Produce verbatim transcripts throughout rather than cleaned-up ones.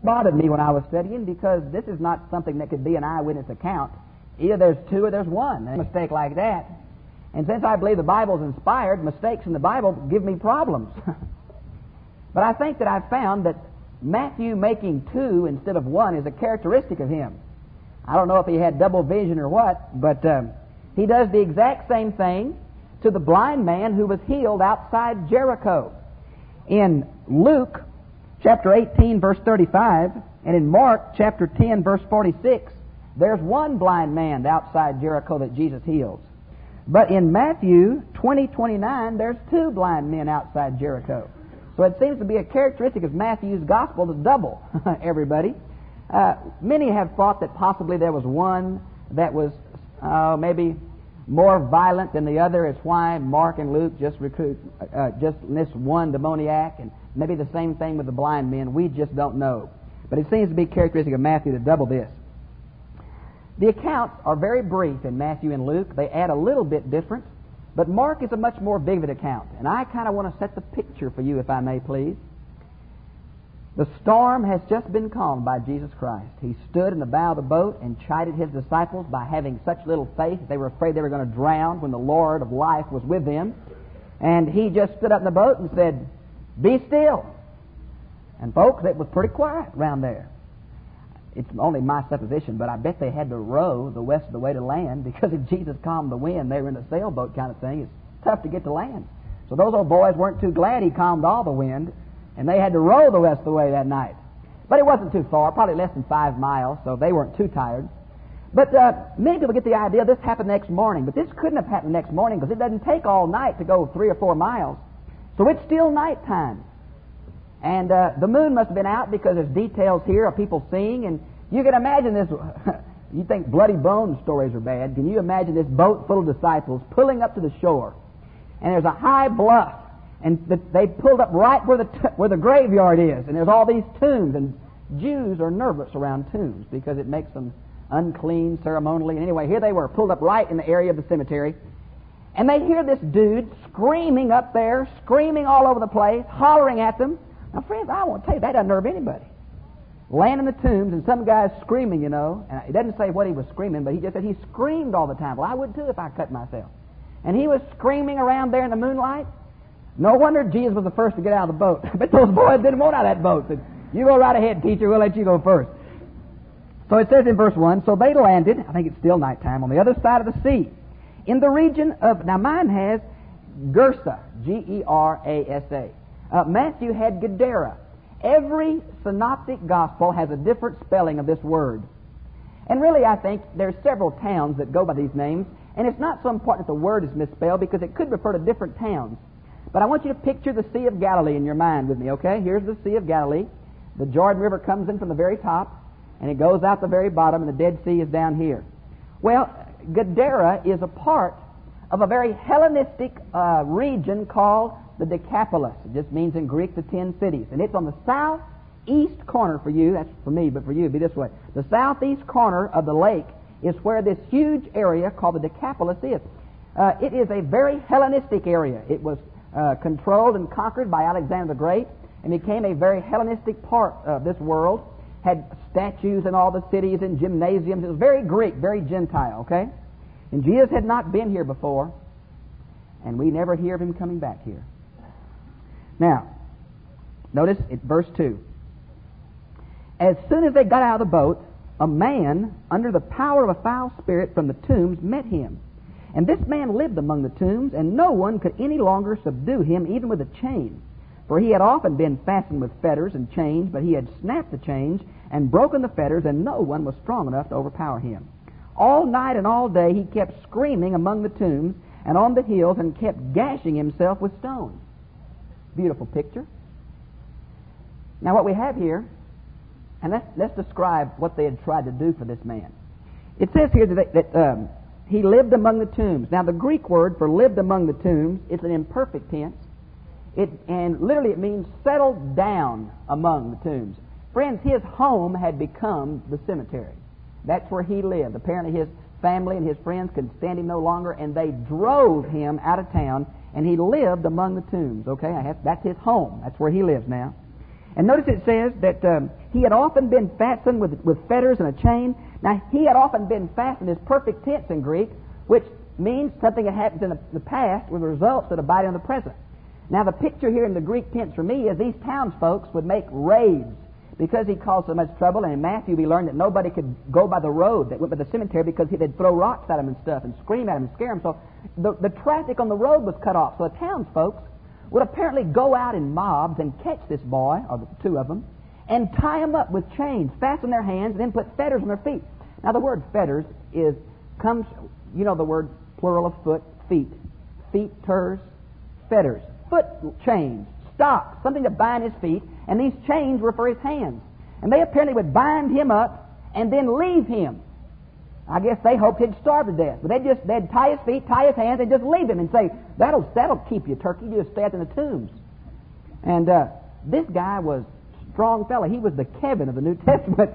bothered me when I was studying because this is not something that could be an eyewitness account. Either there's two or there's one. A mistake like that. And since I believe the Bible's inspired, mistakes in the Bible give me problems. But I think that I've found that Matthew making two instead of one is a characteristic of him. I don't know if he had double vision or what, but um, he does the exact same thing to the blind man who was healed outside Jericho. In Luke chapter eighteen, verse thirty-five, and in Mark chapter ten, verse forty-six, there's one blind man outside Jericho that Jesus heals. But in Matthew twenty twenty-nine, there's two blind men outside Jericho. So it seems to be a characteristic of Matthew's gospel to double everybody. Uh, many have thought that possibly there was one that was uh, maybe more violent than the other. It's why Mark and Luke just recruit uh, just list one demoniac, and maybe the same thing with the blind men. We just don't know. But it seems to be characteristic of Matthew to double this. The accounts are very brief in Matthew and Luke. They add a little bit different. But Mark is a much more vivid account. And I kind of want to set the picture for you, if I may, please. The storm has just been calmed by Jesus Christ. He stood in the bow of the boat and chided his disciples by having such little faith. They were afraid they were going to drown when the Lord of life was with them. And he just stood up in the boat and said, "Be still." And folks, it was pretty quiet around there. It's only my supposition, but I bet they had to row the rest of the way to land, because if Jesus calmed the wind, they were in a sailboat kind of thing. It's tough to get to land. So those old boys weren't too glad he calmed all the wind, and they had to row the rest of the way that night. But it wasn't too far, probably less than five miles, so they weren't too tired. But uh, many people get the idea this happened next morning, but this couldn't have happened next morning because it doesn't take all night to go three or four miles. So it's still nighttime. And uh, the moon must have been out, because there's details here of people seeing, and you can imagine this. You think Bloody Bones stories are bad. Can you imagine this boat full of disciples pulling up to the shore? And there's a high bluff, and the, they pulled up right where the t- where the graveyard is, and there's all these tombs, and Jews are nervous around tombs because it makes them unclean ceremonially. And anyway, here they were, pulled up right in the area of the cemetery, and they hear this dude screaming up there, screaming all over the place, hollering at them. Now, friends, I want to tell you, that doesn't nerve anybody. Laying in the tombs, and some guy's screaming, you know. And it doesn't say what he was screaming, but he just said he screamed all the time. Well, I would too if I cut myself. And he was screaming around there in the moonlight. No wonder Jesus was the first to get out of the boat. But those boys didn't want out of that boat. Said, "You go right ahead, teacher. We'll let you go first." So it says in verse one, so they landed, I think it's still nighttime, on the other side of the sea, in the region of, now mine has Gersa, G E R A S A. Uh, Matthew had Gadara. Every synoptic gospel has a different spelling of this word. And really, I think there's several towns that go by these names, and it's not so important that the word is misspelled, because it could refer to different towns. But I want you to picture the Sea of Galilee in your mind with me, okay? Here's the Sea of Galilee. The Jordan River comes in from the very top, and it goes out the very bottom, and the Dead Sea is down here. Well, Gadara is a part of a very Hellenistic uh, region called the Decapolis. It just means in Greek the ten cities. And it's on the southeast corner for you. That's for me, but for you it'd be this way. The southeast corner of the lake is where this huge area called the Decapolis is. Uh, it is a very Hellenistic area. It was uh, controlled and conquered by Alexander the Great and became a very Hellenistic part of this world. Had statues in all the cities and gymnasiums. It was very Greek, very Gentile, okay? And Jesus had not been here before, and we never hear of him coming back here. Now, notice it, verse two. As soon as they got out of the boat, a man under the power of a foul spirit from the tombs met him. And this man lived among the tombs, and no one could any longer subdue him, even with a chain. For he had often been fastened with fetters and chains, but he had snapped the chains and broken the fetters, and no one was strong enough to overpower him. All night and all day he kept screaming among the tombs and on the hills, and kept gashing himself with stones. Beautiful picture. Now what we have here, and let's, let's describe what they had tried to do for this man. It says here that, that um, he lived among the tombs. Now the Greek word for lived among the tombs is an imperfect tense. It, and literally it means settled down among the tombs. Friends, his home had become the cemetery. That's where he lived. Apparently his family and his friends could stand him no longer, and they drove him out of town, and he lived among the tombs. Okay, I have, that's his home. That's where he lives now. And notice it says that um, he had often been fastened with, with fetters and a chain. Now, he had often been fastened is perfect tense in Greek, which means something that happens in the, the past with results that abide in the present. Now, the picture here in the Greek tense for me is these townsfolk would make raids because he caused so much trouble. And in Matthew, we learned that nobody could go by the road that went by the cemetery because they'd throw rocks at him and stuff and scream at him and scare him. So the, the traffic on the road was cut off. So the townsfolk would apparently go out in mobs and catch this boy, or the two of them, and tie him up with chains, fasten their hands, and then put fetters on their feet. Now, the word fetters is comes, you know the word plural of foot, feet. Feet, ters, fetters. Foot chains, stocks, something to bind his feet, and these chains were for his hands. And they apparently would bind him up and then leave him. I guess they hoped he'd starve to death. But they'd just they'd tie his feet, tie his hands, and just leave him and say, that'll that'll keep you, turkey. You just stay out in the tombs. And uh, this guy was a strong fella. He was the Kevin of the New Testament.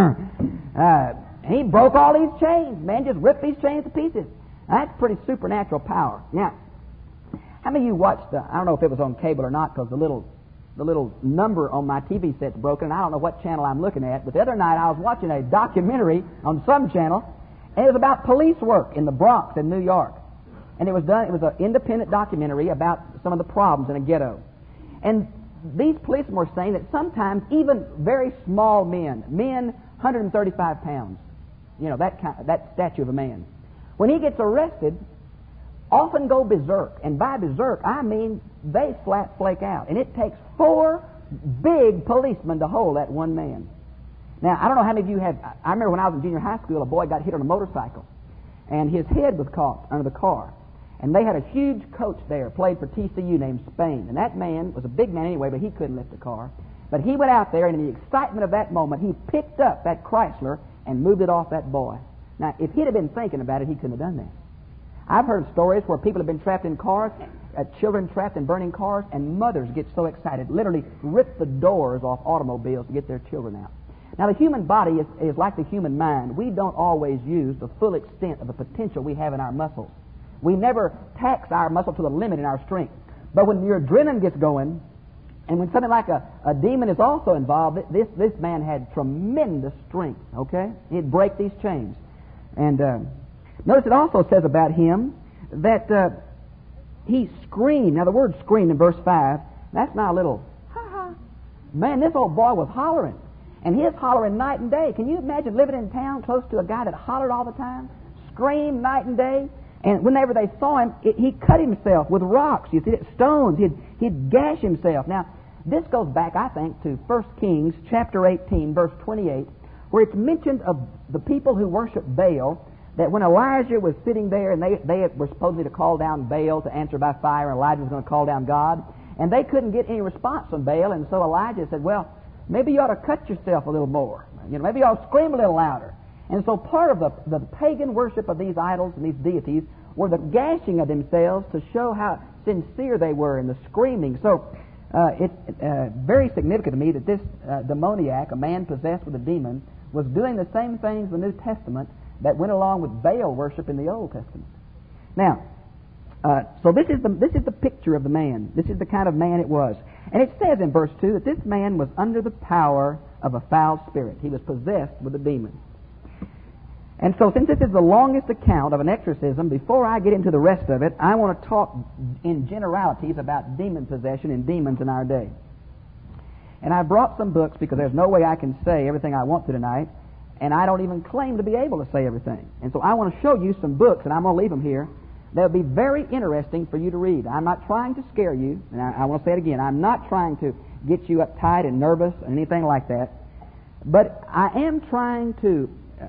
uh, he broke all these chains. Man, just ripped these chains to pieces. Now, that's pretty supernatural power. Now, how many of you watched, uh, I don't know if it was on cable or not, because the little the little number on my T V set's broken, and I don't know what channel I'm looking at, but the other night I was watching a documentary on some channel, and it was about police work in the Bronx in New York. And it was done, it was an independent documentary about some of the problems in a ghetto. And these policemen were saying that sometimes even very small men, men one hundred thirty-five pounds, you know, that kind, that statue of a man, when he gets arrested, often go berserk. And by berserk, I mean they flat flake out. And it takes four big policemen to hold that one man. Now, I don't know how many of you have... I remember when I was in junior high school, a boy got hit on a motorcycle, and his head was caught under the car. And they had a huge coach there, played for T C U, named Spain. And that man was a big man anyway, but he couldn't lift the car. But he went out there, and in the excitement of that moment, he picked up that Chrysler and moved it off that boy. Now, if he'd have been thinking about it, he couldn't have done that. I've heard stories where people have been trapped in cars, uh, children trapped in burning cars, and mothers get so excited, literally rip the doors off automobiles to get their children out. Now, the human body is, is like the human mind. We don't always use the full extent of the potential we have in our muscles. We never tax our muscle to the limit in our strength. But when your adrenaline gets going, and when something like a, a demon is also involved, this, this man had tremendous strength, okay? He'd break these chains. And uh, notice it also says about him that uh, he screamed. Now, the word screamed in verse five, that's not a little, ha-ha. Man, this old boy was hollering. And he was hollering night and day. Can you imagine living in town close to a guy that hollered all the time? Screamed night and day. And whenever they saw him, it, he cut himself with rocks. You see, stones. He'd, he'd gash himself. Now, this goes back, I think, to First Kings chapter eighteen, verse twenty-eight, where it's mentioned of the people who worship Baal, that when Elijah was sitting there and they, they were supposedly to call down Baal to answer by fire, and Elijah was going to call down God, and they couldn't get any response from Baal, and so Elijah said, well, maybe you ought to cut yourself a little more. You know, maybe you ought to scream a little louder. And so part of the, the pagan worship of these idols and these deities were the gashing of themselves to show how sincere they were in the screaming. So uh, it's uh, very significant to me that this uh, demoniac, a man possessed with a demon, was doing the same things in the New Testament that went along with Baal worship in the Old Testament. Now, uh, so this is the this is the picture of the man. This is the kind of man it was. And it says in verse two that this man was under the power of a foul spirit. He was possessed with a demon. And so since this is the longest account of an exorcism, before I get into the rest of it, I want to talk in generalities about demon possession and demons in our day. And I brought some books because there's no way I can say everything I want to tonight, and I don't even claim to be able to say everything. And so I want to show you some books, and I'm going to leave them here, that will be very interesting for you to read. I'm not trying to scare you, and I, I want to say it again. I'm not trying to get you uptight and nervous or anything like that, but I am trying to uh,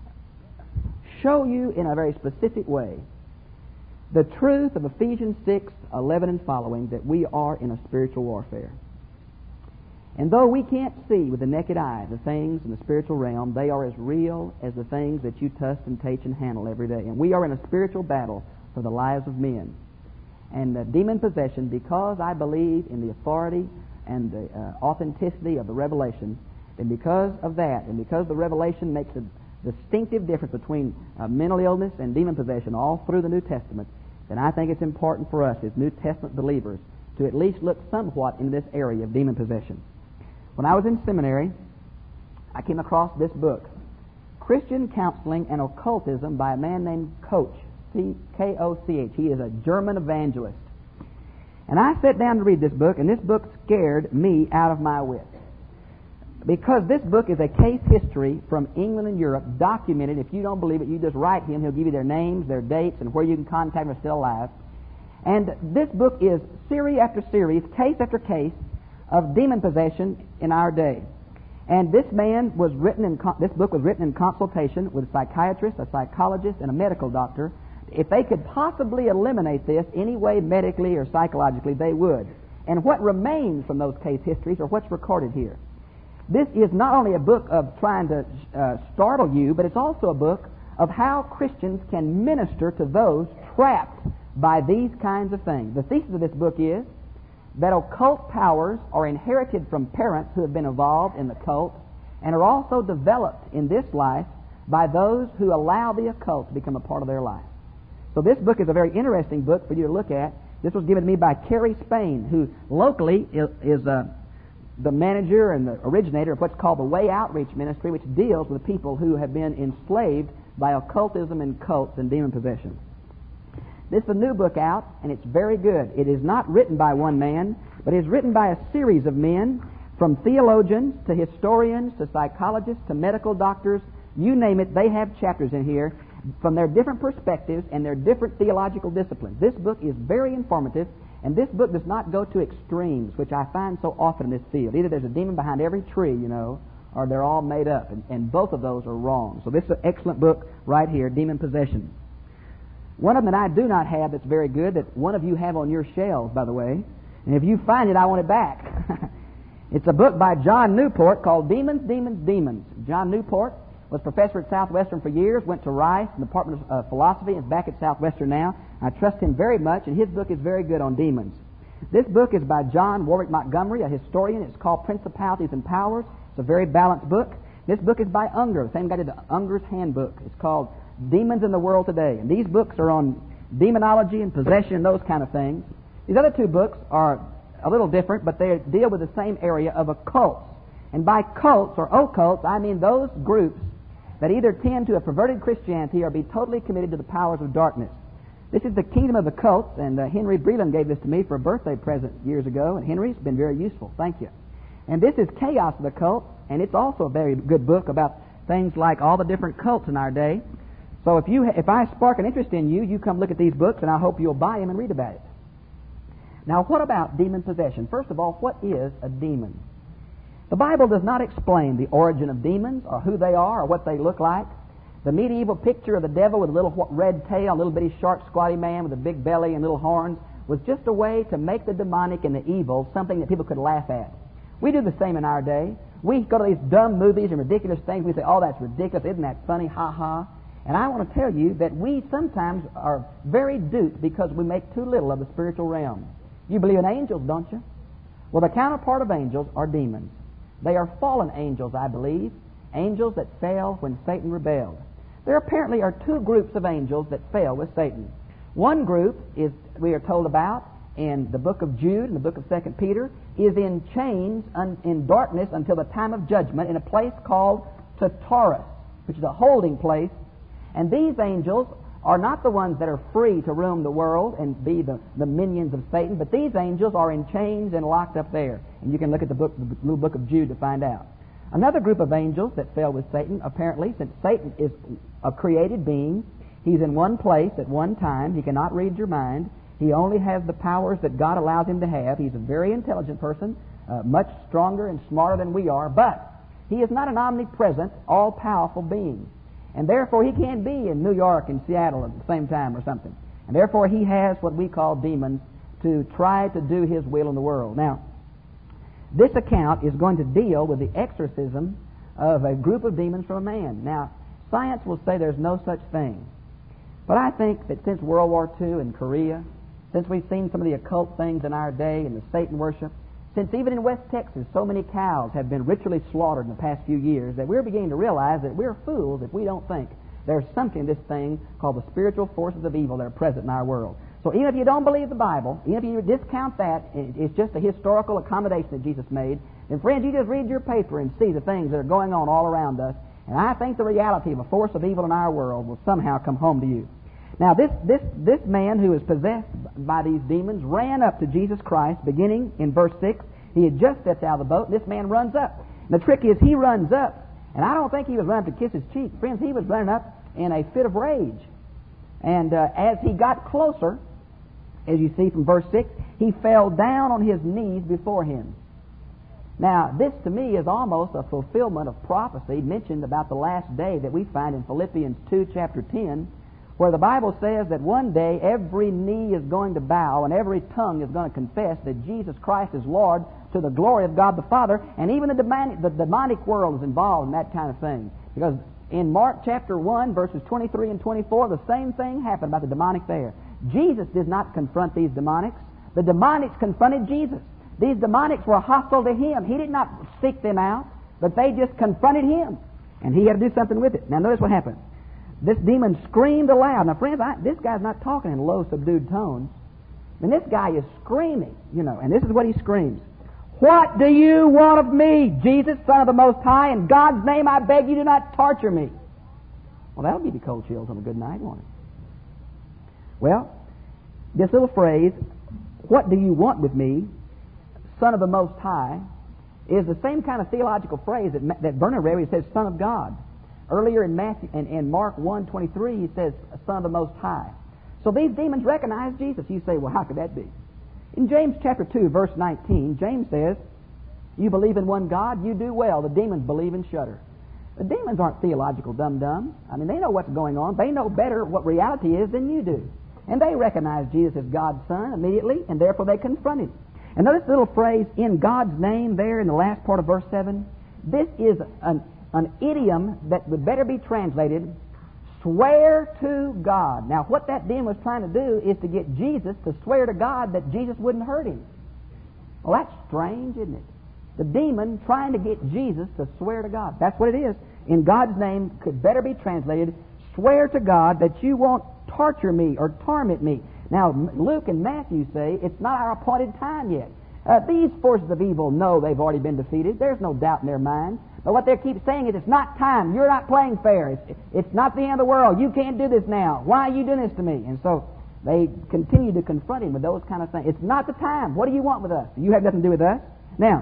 show you in a very specific way the truth of Ephesians six, eleven and following, that we are in a spiritual warfare. And though we can't see with the naked eye the things in the spiritual realm, they are as real as the things that you touch and taste and handle every day. And we are in a spiritual battle for the lives of men. And uh, demon possession, because I believe in the authority and the uh, authenticity of the revelation, and because of that, and because the revelation makes a distinctive difference between uh, mental illness and demon possession all through the New Testament, then I think it's important for us as New Testament believers to at least look somewhat in this area of demon possession. When I was in seminary, I came across this book, Christian Counseling and Occultism, by a man named Koch, C K O C H. He is a German evangelist. And I sat down to read this book, and this book scared me out of my wits. Because this book is a case history from England and Europe, documented. If you don't believe it, you just write him. He'll give you their names, their dates, and where you can contact them if they're still alive. And this book is series after series, case after case, of demon possession in our day. And this man was written in, this book was written in consultation with a psychiatrist, a psychologist, and a medical doctor. If they could possibly eliminate this any way, medically or psychologically, they would. And what remains from those case histories are what's recorded here. This is not only a book of trying to uh, startle you, but it's also a book of how Christians can minister to those trapped by these kinds of things. The thesis of this book is that occult powers are inherited from parents who have been involved in the cult and are also developed in this life by those who allow the occult to become a part of their life. So this book is a very interesting book for you to look at. This was given to me by Kerry Spain, who locally is, is uh, the manager and the originator of what's called the Way Outreach Ministry, which deals with people who have been enslaved by occultism and cults and demon possession. This is a new book out, and it's very good. It is not written by one man, but it is written by a series of men, from theologians to historians to psychologists to medical doctors. You name it, they have chapters in here from their different perspectives and their different theological disciplines. This book is very informative, and this book does not go to extremes, which I find so often in this field. Either there's a demon behind every tree, you know, or they're all made up, and, and both of those are wrong. So this is an excellent book right here, Demon Possession. One of them that I do not have that's very good, that one of you have on your shelves, by the way, and if you find it, I want it back. It's a book by John Newport called Demons, Demons, Demons. John Newport was professor at Southwestern for years, went to Rice, the Department of uh, Philosophy, and is back at Southwestern now. I trust him very much, and his book is very good on demons. This book is by John Warwick Montgomery, a historian. It's called Principalities and Powers. It's a very balanced book. This book is by Unger, the same guy did the Unger's Handbook. It's called Demons in the World Today. And these books are on demonology and possession and those kind of things. These other two books are a little different, but they deal with the same area of occults. And by cults or occults, I mean those groups that either tend to a perverted Christianity or be totally committed to the powers of darkness. This is the Kingdom of the Cults, and uh, Henry Breland gave this to me for a birthday present years ago, and Henry's been very useful. Thank you. And this is Chaos of the Cult, and it's also a very good book about things like all the different cults in our day. So if you, if I spark an interest in you, you come look at these books, and I hope you'll buy them and read about it. Now, what about demon possession? First of all, what is a demon? The Bible does not explain the origin of demons or who they are or what they look like. The medieval picture of the devil with a little red tail, a little bitty short squatty man with a big belly and little horns was just a way to make the demonic and the evil something that people could laugh at. We do the same in our day. We go to these dumb movies and ridiculous things. We say, oh, that's ridiculous. Isn't that funny? Ha ha. And I want to tell you that we sometimes are very duped because we make too little of the spiritual realm. You believe in angels, don't you? Well, the counterpart of angels are demons. They are fallen angels, I believe, angels that fell when Satan rebelled. There apparently are two groups of angels that fell with Satan. One group is, we are told about in the book of Jude and the book of Second Peter, is in chains, un, in darkness until the time of judgment in a place called Tartarus, which is a holding place. And these angels are not the ones that are free to roam the world and be the, the minions of Satan, but these angels are in chains and locked up there. And you can look at the book, the little book of Jude to find out. Another group of angels that fell with Satan, apparently, since Satan is a created being, he's in one place at one time, he cannot read your mind, he only has the powers that God allows him to have, he's a very intelligent person, uh, much stronger and smarter than we are, but he is not an omnipresent, all-powerful being. And therefore he can't be in New York and Seattle at the same time or something. And therefore he has what we call demons to try to do his will in the world. Now, this account is going to deal with the exorcism of a group of demons from a man. Now, science will say there's no such thing. But I think that since World War Two and Korea, since we've seen some of the occult things in our day and the Satan worship, since even in West Texas so many cows have been ritually slaughtered in the past few years, that we're beginning to realize that we're fools if we don't think there's something in this thing called the spiritual forces of evil that are present in our world. So even if you don't believe the Bible, even if you discount that, it's just a historical accommodation that Jesus made, And friends, you just read your paper and see the things that are going on all around us, and I think the reality of a force of evil in our world will somehow come home to you. Now, this, this, this man who is possessed by these demons ran up to Jesus Christ, beginning in verse six. He had just stepped out of the boat, and this man runs up. And the trick is, he runs up, and I don't think he was running to kiss his cheek. Friends, he was running up in a fit of rage. And uh, as he got closer, as you see from verse six, he fell down on his knees before him. Now, this to me is almost a fulfillment of prophecy mentioned about the last day that we find in Philippians two, chapter ten, where the Bible says that one day every knee is going to bow and every tongue is going to confess that Jesus Christ is Lord to the glory of God the Father, and even the demonic, the demonic world is involved in that kind of thing. Because in Mark chapter one, verses twenty-three and twenty-four, the same thing happened about the demonic there. Jesus did not confront these demonics. The demonics confronted Jesus. These demonics were hostile to him. He did not seek them out, but they just confronted him. And he had to do something with it. Now notice what happened. This demon screamed aloud. Now friends, I, this guy's not talking in low, subdued tones. And this guy is screaming, you know, and this is what he screams. What do you want of me, Jesus, Son of the Most High? In God's name I beg you, do not torture me. Well, that'll give you cold chills on a good night, won't it? Well, this little phrase, what do you want with me, Son of the Most High, is the same kind of theological phrase that, that Bernard read where he says, Son of God. Earlier in Matthew, in, in Mark one twenty-three, he says, Son of the Most High. So these demons recognize Jesus. You say, well, how could that be? In James chapter two, verse nineteen, James says, you believe in one God, you do well. The demons believe and shudder. The demons aren't theological dum-dums. I mean, they know what's going on. They know better what reality is than you do. And they recognize Jesus as God's Son immediately, and therefore they confront him. And notice the little phrase, in God's name, there in the last part of verse seven. This is an, an idiom that would better be translated, swear to God. Now, what that demon was trying to do is to get Jesus to swear to God that Jesus wouldn't hurt him. Well, that's strange, isn't it? The demon trying to get Jesus to swear to God. That's what it is. In God's name could better be translated, swear to God that you won't torture me or torment me. Now, Luke and Matthew say it's not our appointed time yet. Uh, these forces of evil know they've already been defeated. There's no doubt in their mind. But what they keep saying is it's not time. You're not playing fair. It's, it's not the end of the world. You can't do this now. Why are you doing this to me? And so they continue to confront him with those kind of things. It's not the time. What do you want with us? You have nothing to do with us. Now,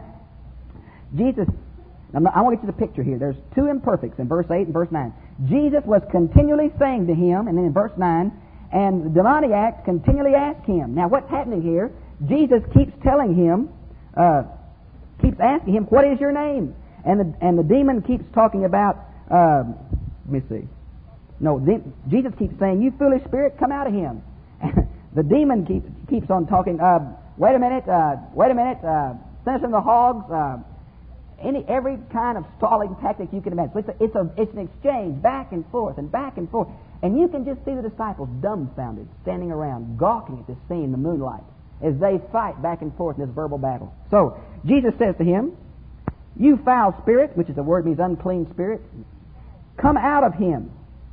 Jesus, I want to get you the picture here. There's two imperfects in verse eight and verse nine. Jesus was continually saying to him, and then in verse nine, and the demoniac continually asked him. Now, what's happening here? Jesus keeps telling him, uh, keeps asking him, what is your name? And the, and the demon keeps talking about, uh, let me see. No, the, Jesus keeps saying, you foolish spirit, come out of him. The demon keeps, keeps on talking, uh, wait a minute, uh, wait a minute, uh, send us from the hogs, uh, any every kind of stalling tactic you can imagine. So it's, a, it's, a, it's an exchange back and forth and back and forth. And you can just see the disciples dumbfounded, standing around, gawking at this scene in the moonlight, as they fight back and forth in this verbal battle. So, Jesus says to him, you foul spirit, which is a word means unclean spirit, come out of him.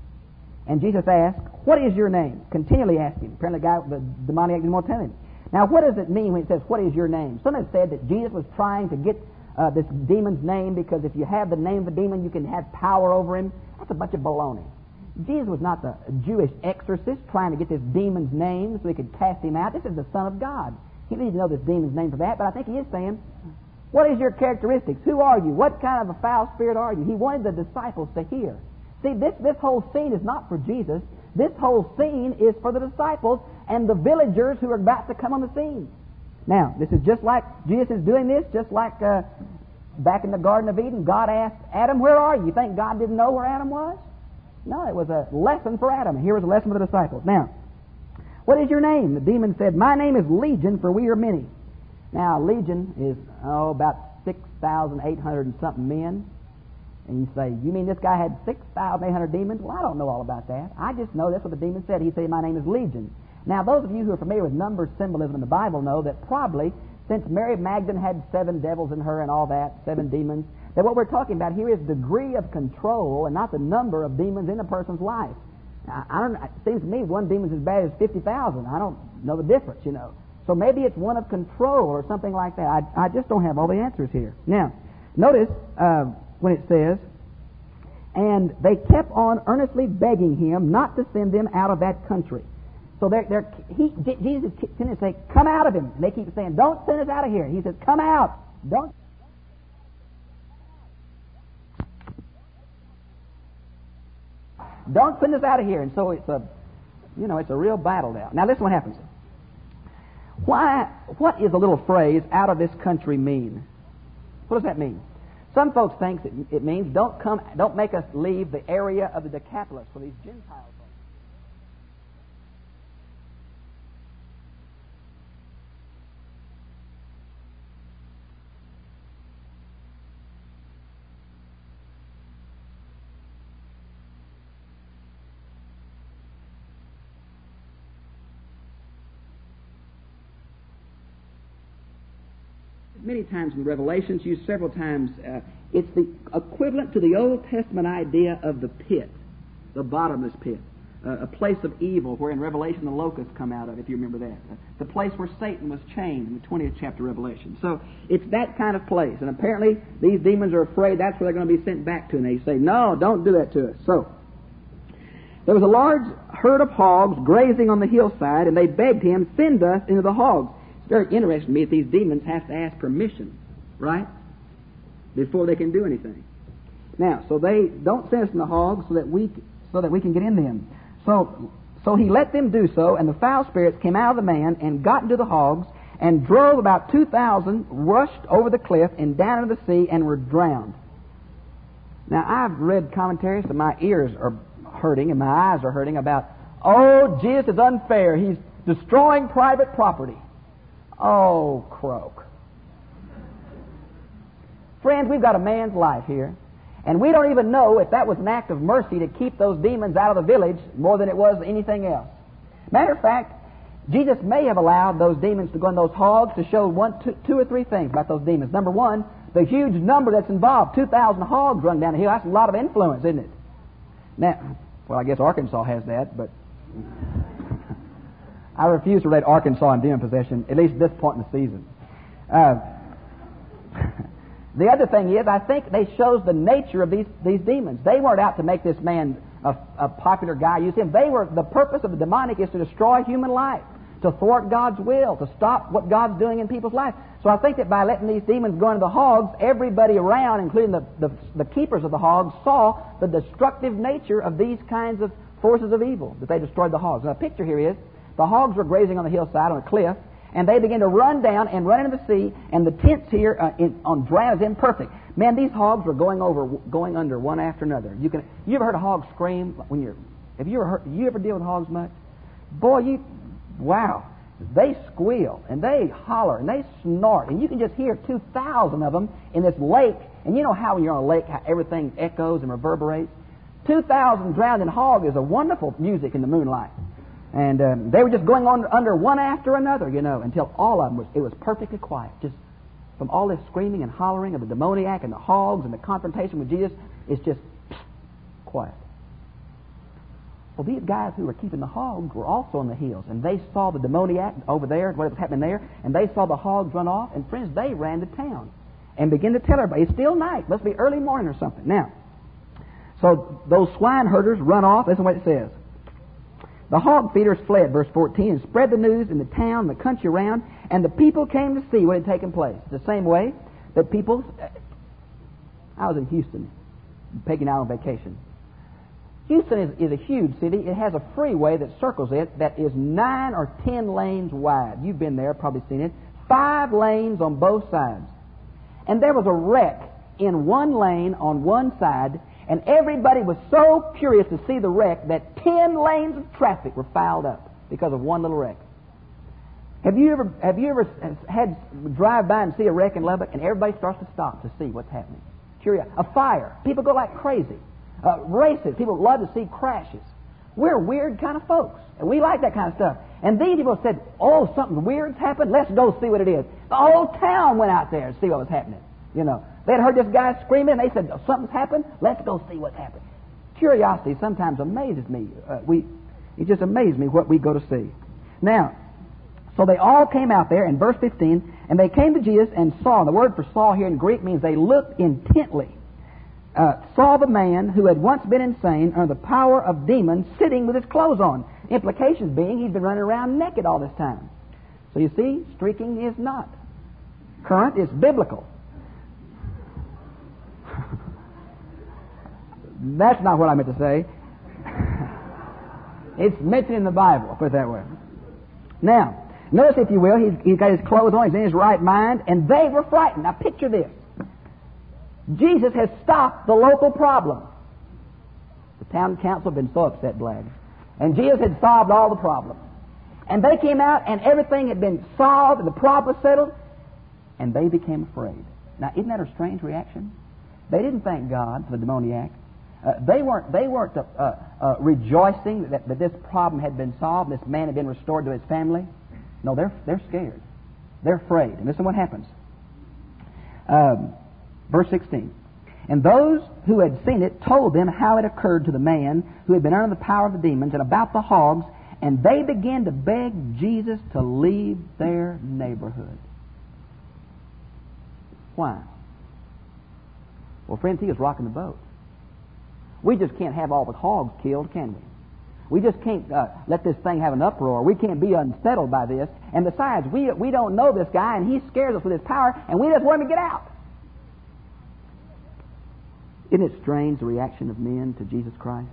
And Jesus asked, what is your name? Continually asking. Apparently the guy, the demoniac didn't want to tell him. Now, what does it mean when it says, what is your name? Some have said that Jesus was trying to get uh, this demon's name because if you have the name of a demon, you can have power over him. That's a bunch of baloney. Jesus was not the Jewish exorcist trying to get this demon's name so he could cast him out. This is the Son of God. He didn't know this demon's name for that, but I think he is saying, what is your characteristics? Who are you? What kind of a foul spirit are you? He wanted the disciples to hear. See, this, this whole scene is not for Jesus. This whole scene is for the disciples and the villagers who are about to come on the scene. Now, this is just like, Jesus is doing this, just like uh, back in the Garden of Eden, God asked Adam, where are you? You think God didn't know where Adam was? No, it was a lesson for Adam. Here was a lesson for the disciples. Now, what is your name? The demon said, my name is Legion, for we are many. Now, Legion is, oh, about six thousand eight hundred and something men. And you say, you mean this guy had six thousand eight hundred demons? Well, I don't know all about that. I just know that's what the demon said. He said, my name is Legion. Now, those of you who are familiar with number symbolism in the Bible know that probably, since Mary Magdalene had seven devils in her and all that, seven demons, that what we're talking about here is degree of control and not the number of demons in a person's life. Now, I don't. It seems to me one demon's as bad as fifty thousand. I don't know the difference, you know. So maybe it's one of control or something like that. I, I just don't have all the answers here. Now, notice uh, when it says, and they kept on earnestly begging him not to send them out of that country. So they're, they're, he, Jesus continues to say, come out of him. And they keep saying, don't send us out of here. He says, come out. Don't. Don't send us out of here. And so it's a, you know, it's a real battle now. Now listen what happens. Why, what is a little phrase, out of this country, mean? What does that mean? Some folks think that it means don't come, don't make us leave the area of the Decapolis for these Gentiles. Many times in the Revelations, used several times, uh, it's the equivalent to the Old Testament idea of the pit, the bottomless pit, uh, a place of evil where in Revelation the locusts come out of, if you remember that. Uh, the place where Satan was chained in the twentieth chapter of Revelation. So it's that kind of place. And apparently these demons are afraid that's where they're going to be sent back to. And they say, no, don't do that to us. So there was a large herd of hogs grazing on the hillside, and they begged him, send us into the hogs. It's very interesting to me that these demons have to ask permission, right, before they can do anything. Now, so they don't send us in the hogs so that we so that we can get in them. So, so he let them do so, and the foul spirits came out of the man and got into the hogs and drove about two thousand, rushed over the cliff and down into the sea and were drowned. Now, I've read commentaries, so my ears are hurting and my eyes are hurting about, oh, Jesus is unfair. He's destroying private property. Oh, croak. Friends, we've got a man's life here, and we don't even know if that was an act of mercy to keep those demons out of the village more than it was anything else. Matter of fact, Jesus may have allowed those demons to go in those hogs to show one, two, two or three things about those demons. Number one, the huge number that's involved. two thousand hogs run down the hill. That's a lot of influence, isn't it? Now, well, I guess Arkansas has that, but I refuse to relate Arkansas and demon possession, at least at this point in the season. Uh, the other thing is, I think they shows the nature of these, these demons. They weren't out to make this man a, a popular guy, use him. They were, the purpose of the demonic is to destroy human life, to thwart God's will, to stop what God's doing in people's lives. So I think that by letting these demons go into the hogs, everybody around, including the, the, the keepers of the hogs, saw the destructive nature of these kinds of forces of evil, that they destroyed the hogs. Now the picture here is, the hogs were grazing on the hillside on a cliff, and they began to run down and run into the sea, and the tents here uh, in, on dry is imperfect. Man, these hogs were going over, going under one after another. You can, you ever heard a hog scream when you're? Have you ever heard? You ever deal with hogs much? Boy, you, wow, they squeal and they holler and they snort, and you can just hear two thousand of them in this lake. And you know how when you're on a lake, how everything echoes and reverberates. Two thousand drowned in hog is a wonderful music in the moonlight. And um, they were just going on under one after another, you know, until all of them was, it was perfectly quiet. Just from all this screaming and hollering of the demoniac and the hogs and the confrontation with Jesus, it's just quiet. Well, these guys who were keeping the hogs were also on the hills, and they saw the demoniac over there, what was happening there, and they saw the hogs run off, and friends, they ran to town and began to tell everybody, it's still night, must be early morning or something. Now, so those swine herders run off, listen to what it says. The hog feeders fled, verse fourteen, and spread the news in the town, the country around, and the people came to see what had taken place. The same way that people... I was in Houston, taking out on vacation. Houston is, is a huge city. It has a freeway that circles it that is nine or ten lanes wide. You've been there, probably seen it. Five lanes on both sides. And there was a wreck in one lane on one side, and everybody was so curious to see the wreck that ten lanes of traffic were fouled up because of one little wreck. Have you ever have you ever had drive by and see a wreck in Lubbock, and everybody starts to stop to see what's happening? Curious. A fire. People go like crazy. Uh, races. People love to see crashes. We're weird kind of folks, and we like that kind of stuff. And these people said, "Oh, something weird's happened. Let's go see what it is." The whole town went out there to see what was happening. You know, they'd heard this guy screaming, and they said, something's happened, let's go see what's happened. Curiosity sometimes amazes me. Uh, we, it just amazes me what we go to see. Now, So they all came out there in verse fifteen, and they came to Jesus and saw. And the word for saw here in Greek means they looked intently. Uh, saw the man who had once been insane under the power of demons sitting with his clothes on. Implications being he'd been running around naked all this time. So you see, streaking is not current, it's biblical. That's not what I meant to say. It's mentioned in the Bible, put it that way. Now, notice, if you will, he's, he's got his clothes on, he's in his right mind, and they were frightened. Now picture this. Jesus has stopped the local problem. The town council had been so upset, Blagg. And Jesus had solved all the problems. And they came out, and everything had been solved, and the problem was settled, and they became afraid. Now, isn't that a strange reaction? They didn't thank God for the demoniac. Uh, they weren't, they weren't uh, uh, rejoicing that, that this problem had been solved, this man had been restored to his family. No, they're, they're scared. They're afraid. And listen what happens. Um, verse sixteen. And those who had seen it told them how it occurred to the man who had been under the power of the demons and about the hogs, and they began to beg Jesus to leave their neighborhood. Why? Well, friends, he was rocking the boat. We just can't have all the hogs killed, can we? We just can't uh, let this thing have an uproar. We can't be unsettled by this. And besides, we we don't know this guy, and he scares us with his power, and we just want him to get out. Isn't it strange, the reaction of men to Jesus Christ?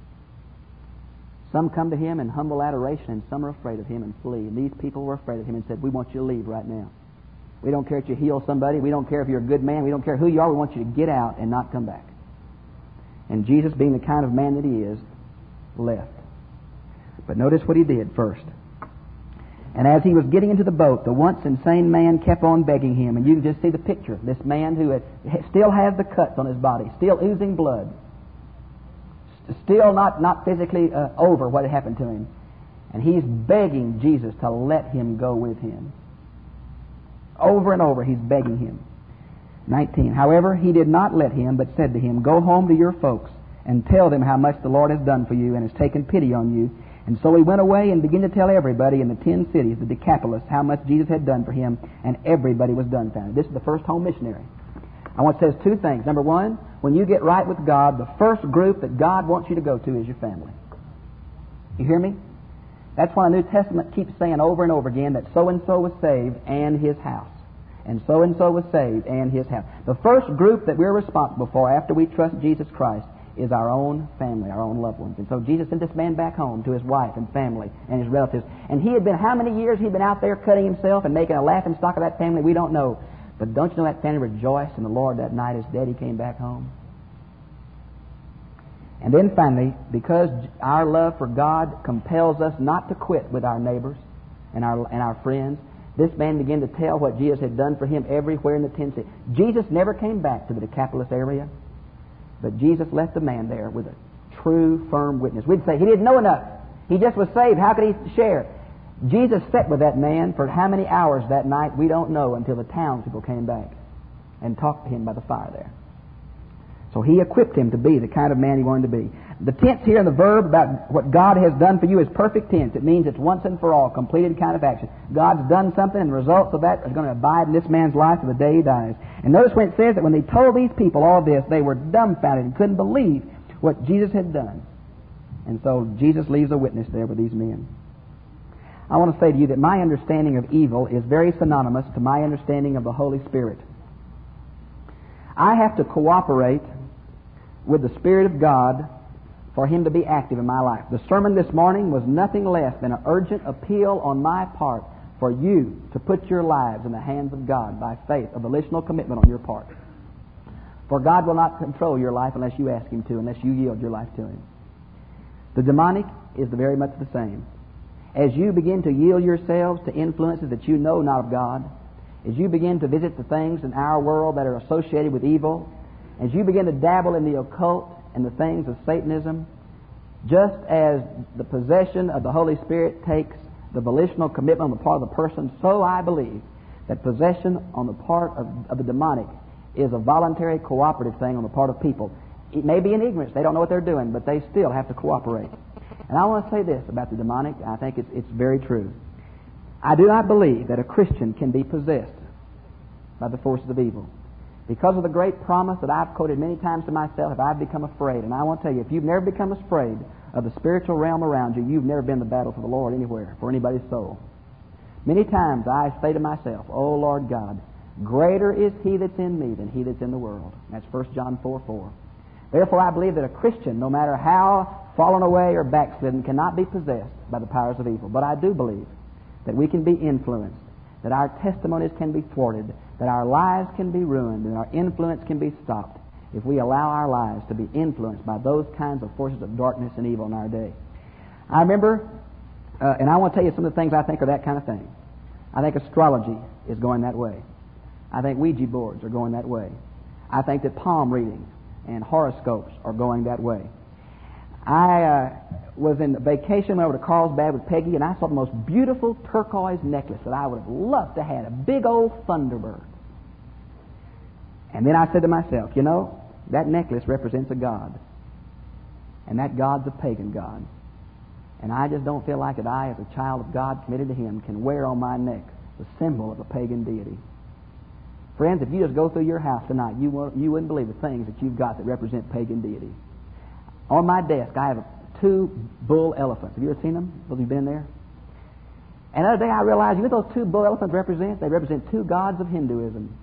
Some come to him in humble adoration, and some are afraid of him and flee. And these people were afraid of him and said, we want you to leave right now. We don't care if you heal somebody. We don't care if you're a good man. We don't care who you are. We want you to get out and not come back. And Jesus, being the kind of man that he is, left. But notice what he did first. And as he was getting into the boat, the once insane man kept on begging him. And you can just see the picture. This man who had, still has the cuts on his body, still oozing blood, still not, not physically uh, over what had happened to him. And he's begging Jesus to let him go with him. Over and over he's begging him. nineteen. However, he did not let him, but said to him, go home to your folks and tell them how much the Lord has done for you and has taken pity on you. And so he went away and began to tell everybody in the ten cities, the Decapolis, how much Jesus had done for him, and everybody was dumbfounded. This is the first home missionary. I want to say two things. Number one, when you get right with God, the first group that God wants you to go to is your family. You hear me? That's why the New Testament keeps saying over and over again that so-and-so was saved and his house. And so-and-so was saved and his house. The first group that we're responsible for after we trust Jesus Christ is our own family, our own loved ones. And so Jesus sent this man back home to his wife and family and his relatives. And he had been, how many years he'd been out there cutting himself and making a laughing stock of that family? We don't know. But don't you know that family rejoiced in the Lord that night as Daddy came back home? And then finally, because our love for God compels us not to quit with our neighbors and our, and our friends, this man began to tell what Jesus had done for him everywhere in the ten cities. Jesus never came back to the Decapolis area, but Jesus left the man there with a true, firm witness. We'd say he didn't know enough. He just was saved. How could he share? Jesus sat with that man for how many hours that night, we don't know, until the townspeople came back and talked to him by the fire there. So he equipped him to be the kind of man he wanted to be. The tense here in the verb about what God has done for you is perfect tense. It means it's once and for all, completed kind of action. God's done something, and the results of that are going to abide in this man's life to the day he dies. And notice when it says that when they told these people all this, they were dumbfounded and couldn't believe what Jesus had done. And so Jesus leaves a witness there with these men. I want to say to you that my understanding of evil is very synonymous to my understanding of the Holy Spirit. I have to cooperate with the Spirit of God for Him to be active in my life. The sermon this morning was nothing less than an urgent appeal on my part for you to put your lives in the hands of God by faith, a volitional commitment on your part. For God will not control your life unless you ask Him to, unless you yield your life to Him. The demonic is very much the same. As you begin to yield yourselves to influences that you know not of God, as you begin to visit the things in our world that are associated with evil, as you begin to dabble in the occult and the things of Satanism, just as the possession of the Holy Spirit takes the volitional commitment on the part of the person, so I believe that possession on the part of, of the demonic is a voluntary cooperative thing on the part of people. It may be in ignorance, they don't know what they're doing, but they still have to cooperate. And I want to say this about the demonic, I think it's, it's very true. I do not believe that a Christian can be possessed by the forces of evil. Because of the great promise that I've quoted many times to myself, if I've become afraid, and I want to tell you, if you've never become afraid of the spiritual realm around you, you've never been in the battle for the Lord anywhere, for anybody's soul. Many times I say to myself, "Oh Lord God, greater is He that's in me than he that's in the world." That's First John four four. Therefore I believe that a Christian, no matter how fallen away or backslidden, cannot be possessed by the powers of evil. But I do believe that we can be influenced, that our testimonies can be thwarted, that our lives can be ruined, and our influence can be stopped if we allow our lives to be influenced by those kinds of forces of darkness and evil in our day. I remember, uh, and I want to tell you some of the things I think are that kind of thing. I think astrology is going that way. I think Ouija boards are going that way. I think that palm reading and horoscopes are going that way. I uh, was in vacation, went over to Carlsbad with Peggy, and I saw the most beautiful turquoise necklace that I would have loved to have, a big old Thunderbird. And then I said to myself, you know, that necklace represents a god. And that god's a pagan god. And I just don't feel like that I, as a child of God committed to Him, can wear on my neck the symbol of a pagan deity. Friends, if you just go through your house tonight, you won't, you wouldn't believe the things that you've got that represent pagan deity. On my desk, I have two bull elephants. Have you ever seen them? Have you been there? And the other day I realized, you know what those two bull elephants represent? They represent two gods of Hinduism.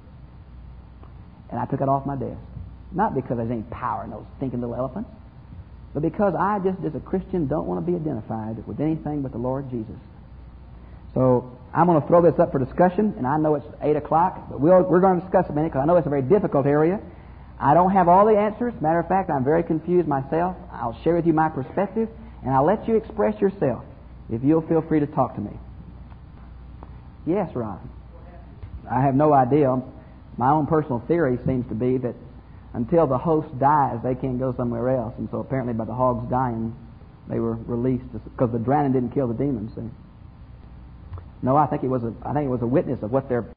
And I took it off my desk. Not because there's any power in those stinking little elephants, but because I just, as a Christian, don't want to be identified with anything but the Lord Jesus. So I'm going to throw this up for discussion, and I know it's eight o'clock, but we'll, we're going to discuss it a minute because I know it's a very difficult area. I don't have all the answers. Matter of fact, I'm very confused myself. I'll share with you my perspective, and I'll let you express yourself if you'll feel free to talk to me. Yes, Ron. I have no idea. My own personal theory seems to be that until the host dies, they can't go somewhere else. And so apparently by the hogs dying, they were released because the drowning didn't kill the demons. See? No, I think it was a, I think it was a witness of what their